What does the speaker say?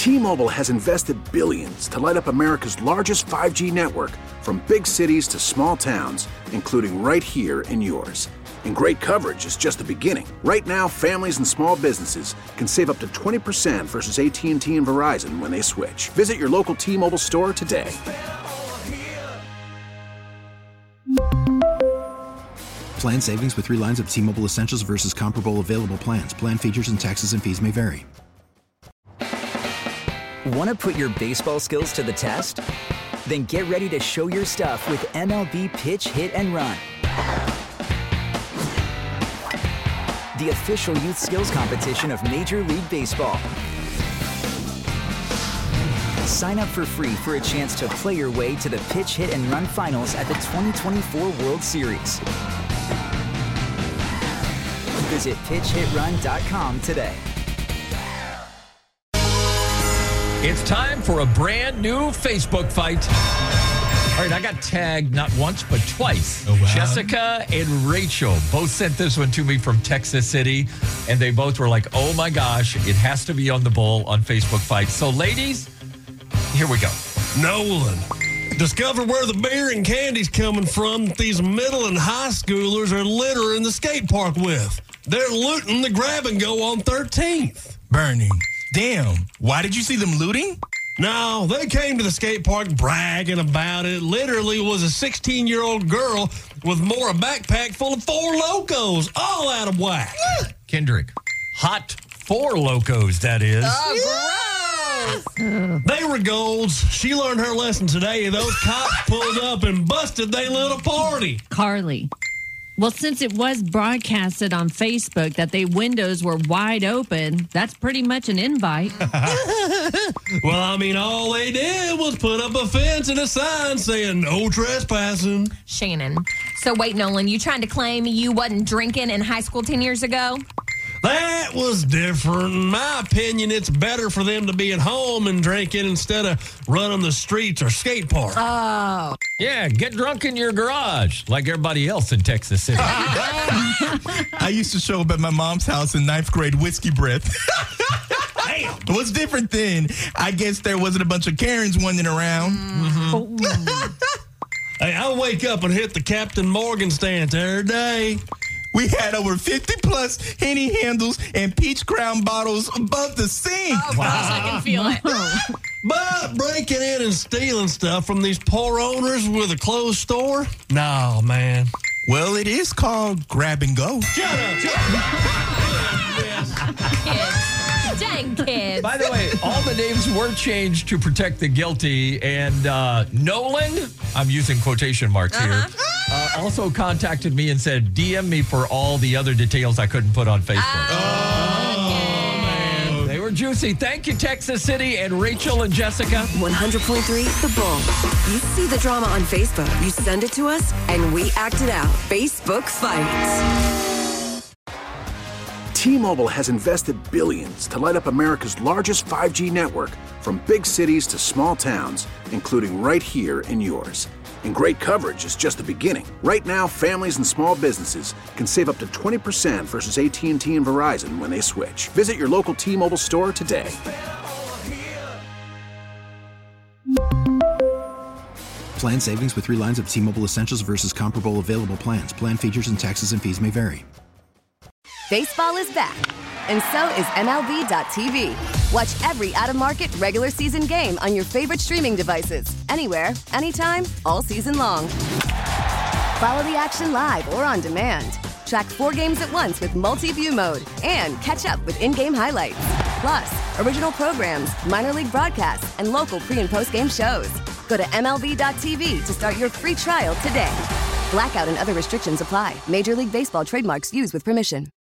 T-Mobile has invested billions to light up America's largest 5G network, from big cities to small towns, including right here in yours. And great coverage is just the beginning. Right now, families and small businesses can save up to 20% versus AT&T and Verizon when they switch. Visit your local T-Mobile store today. Plan savings with 3 lines of T-Mobile Essentials versus comparable available plans. Plan features and taxes and fees may vary. Want to put your baseball skills to the test? Then get ready to show your stuff with MLB Pitch, Hit, and Run. The official youth skills competition of Major League Baseball. Sign up for free for a chance to play your way to the Pitch, Hit, and Run finals at the 2024 World Series. Visit pitchhitrun.com today. It's time for a brand new Facebook fight. All right, I got tagged not once, but twice. Oh, wow. Jessica and Rachel both sent this one to me from Texas City, and they both were like, oh my gosh, it has to be on the Bull on Facebook fight. So ladies, here we go. Nolan, discover where the beer and candy's coming from that these middle and high schoolers are littering the skate park with. They're looting the grab and go on 13th. Bernie, damn, why did you see them looting? No, they came to the skate park bragging about it. Literally was a 16-year-old girl with more a backpack full of Four Locos, all out of whack. Kendrick, hot Four Locos, that is. Oh, gross! They were golds. She learned her lesson today. Those cops pulled up and busted their little party. Carly. Well, since it was broadcasted on Facebook that their windows were wide open, that's pretty much an invite. Well, I mean, all they did was put up a fence and a sign saying no trespassing. Shannon. So wait, Nolan, you trying to claim you wasn't drinking in high school 10 years ago? That was different. In my opinion, it's better for them to be at home and drinking instead of running the streets or skate park. Oh. Yeah, get drunk in your garage like everybody else in Texas City. I used to show up at my mom's house in 9th grade whiskey breath. Damn. What's different then? I guess there wasn't a bunch of Karens wandering around. Mm-hmm. Hey, I wake up and hit the Captain Morgan stance every day. We had over 50-plus Henny handles and peach crown bottles above the sink. Oh, gosh, I can feel it. But breaking in and stealing stuff from these poor owners with a closed store? No, man. Well, it is called grab and go. Shut up. Kids. Dang kids. By the way, all the names were changed to protect the guilty. And Nolan, I'm using quotation marks here, also contacted me and said, DM me for all the other details I couldn't put on Facebook. Man. They were juicy. Thank you, Texas City and Rachel and Jessica. 100.3 The Bull. You see the drama on Facebook. You send it to us, and we act it out. Facebook Fights. T-Mobile has invested billions to light up America's largest 5G network, from big cities to small towns, including right here in yours. And great coverage is just the beginning. Right now, families and small businesses can save up to 20% versus AT&T and Verizon when they switch. Visit your local T-Mobile store today. Plan savings with 3 lines of T-Mobile Essentials versus comparable available plans. Plan features and taxes and fees may vary. Baseball is back, and so is MLB.tv. Watch every out-of-market, regular season game on your favorite streaming devices, anywhere, anytime, all season long. Follow the action live or on demand. Track 4 games at once with multi-view mode and catch up with in-game highlights. Plus, original programs, minor league broadcasts, and local pre- and post-game shows. Go to MLB.tv to start your free trial today. Blackout and other restrictions apply. Major League Baseball trademarks used with permission.